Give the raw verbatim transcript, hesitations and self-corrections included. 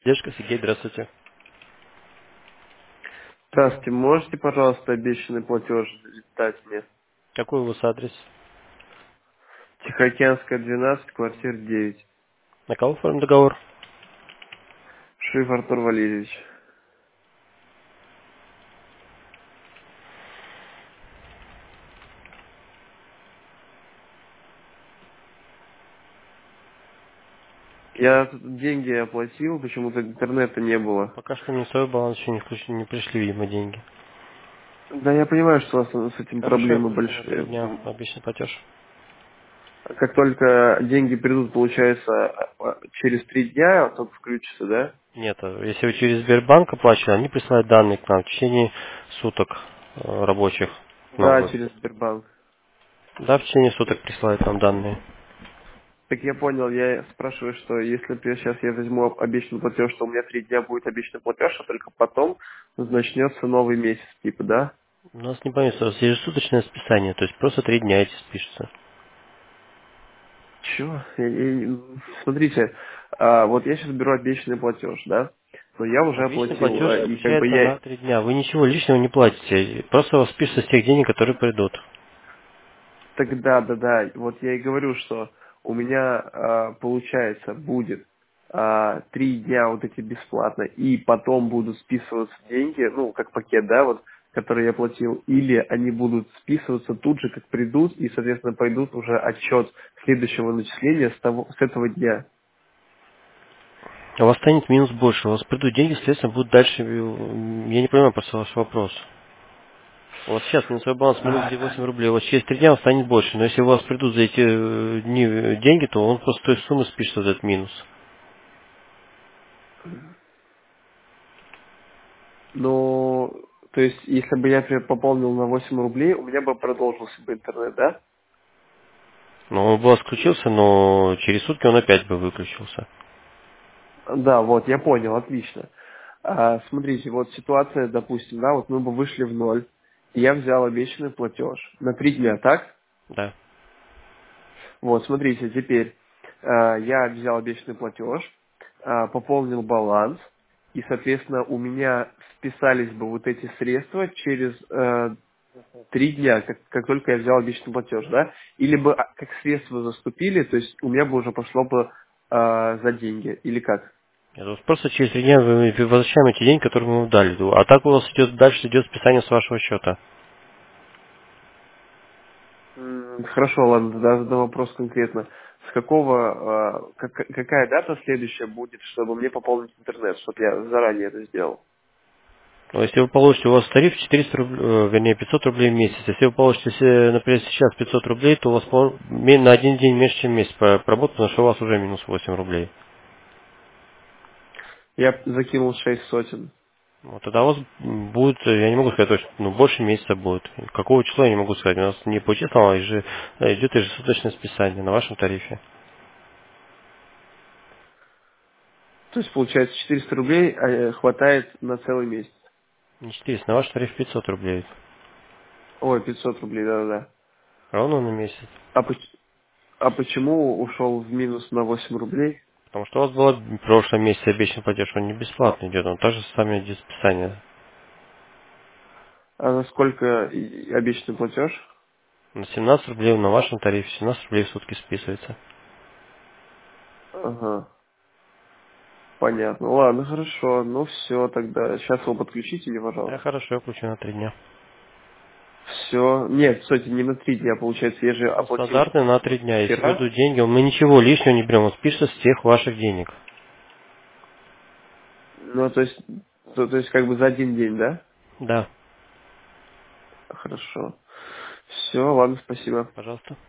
Поддержка, Сергей, здравствуйте. Здравствуйте, можете, пожалуйста, обещанный платеж дать мне? Какой у вас адрес? Тихоокеанская, двенадцать, квартира девять. На кого оформим договор? Шиф Артур Валерьевич. Я тут деньги оплатил, почему-то интернета не было. Пока что не свой баланс еще не, включен, не пришли, видимо, деньги. Да, я понимаю, что у вас с этим Хорошо, я проблемы включу на три большие. дня обычный платеж. Как только деньги придут, получается, а, через три дня только включится, да? Нет, а если вы через Сбербанк оплачиваете, они присылают данные к нам в течение суток э, рабочих Да, новые. через Сбербанк. Да, в течение суток присылают нам данные. Так я понял, я спрашиваю, что если, например, сейчас я возьму обещанный платеж, что у меня три дня будет обещанный платеж, а только потом начнется новый месяц, типа, да? У нас не помнится, у нас ежесуточное списание, то есть просто три дня эти спишутся. Чего? Я- я- смотрите, а, вот я сейчас беру обещанный платеж, да? Но я уже Обычный оплатил, платеж а, и как бы включается я... на три дня. Вы ничего лишнего не платите. Просто у вас спишутся с тех денег, которые придут. Тогда, да, да, вот я и говорю, что у меня, а, получается, будет а, три дня вот эти бесплатно, и потом будут списываться деньги, ну, как пакет, да, вот, который я платил, или они будут списываться тут же, как придут, и, соответственно, пойдут уже отчет следующего начисления с, того, с этого дня. У вас станет минус больше, у вас придут деньги, следственно, будут дальше. э, Я не понимаю просто ваш вопрос. У вас сейчас минусовой баланс минус где восемь рублей, у вас через три дня он станет больше. Но если у вас придут за эти э, дни э, деньги, то он просто той суммы спишется в этот минус. Но, то есть, если бы я, например, пополнил на восемь рублей, у меня бы продолжился бы интернет, да? Но он бы у вас включился, но через сутки он опять бы выключился. Да, вот, я понял, отлично. А, смотрите, вот ситуация, допустим, да, вот мы бы вышли в ноль, и я взял обещанный платеж на три дня, так? Да. Вот, смотрите, теперь а, я взял обещанный платеж, а, пополнил баланс, и, соответственно, у меня списались бы вот эти средства через э, три дня, как, как только я взял обещанный платеж, да? Или бы а, как средства заступили, то есть у меня бы уже пошло бы а, за деньги, или как? Это вот просто через три дня вы вы возвращаем эти деньги, которые мы вам дали. А так у вас идет дальше идет списание с вашего счета. М, Хорошо, ладно, тогда задам вопрос конкретно. С какого, а, как- какая дата следующая будет, чтобы мне пополнить интернет, чтобы я заранее это сделал? Но если вы получите, у вас тариф четыреста рублей, э, вернее пятьсот рублей в месяц. Если вы получите, се- например, сейчас пятьсот рублей, то у вас пол- ме- на один день меньше, чем месяц по- проработать, потому что у вас уже минус восемь рублей. Я закинул шесть сотен. Вот тогда у вас м, будет, э, я не могу сказать точно, ну, больше месяца будет. Какого числа я не могу сказать. У нас не по числам, а еже- э, идет ежесуточное списание на вашем тарифе. То есть, получается, четыреста рублей а, э, хватает на целый месяц. Не четыреста, на ваш тариф пятьсот рублей. Ой, пятьсот рублей, да-да-да. Ровно на месяц. А, поч- а почему ушел в минус на восемь рублей? Потому что у вас было в прошлом месяце обещанный платеж, он не бесплатно идет, он также с вами идет списание. А на сколько и- обещанный платеж? На семнадцать рублей на вашем тарифе, семнадцать рублей в сутки списывается. Ага, понятно. Ладно, хорошо. Ну все, тогда. Сейчас его подключите мне, Да, пожалуйста. хорошо, я включу на три дня. Все. Нет, кстати, не на три дня, получается, я же Он оплатил стандартный на три дня. Если вчера. придут деньги, мы ничего лишнего не берем, он спишется с тех ваших денег. Ну, то есть, то, то есть как бы за один день, да? Да, Хорошо. Все, ладно, спасибо. пожалуйста.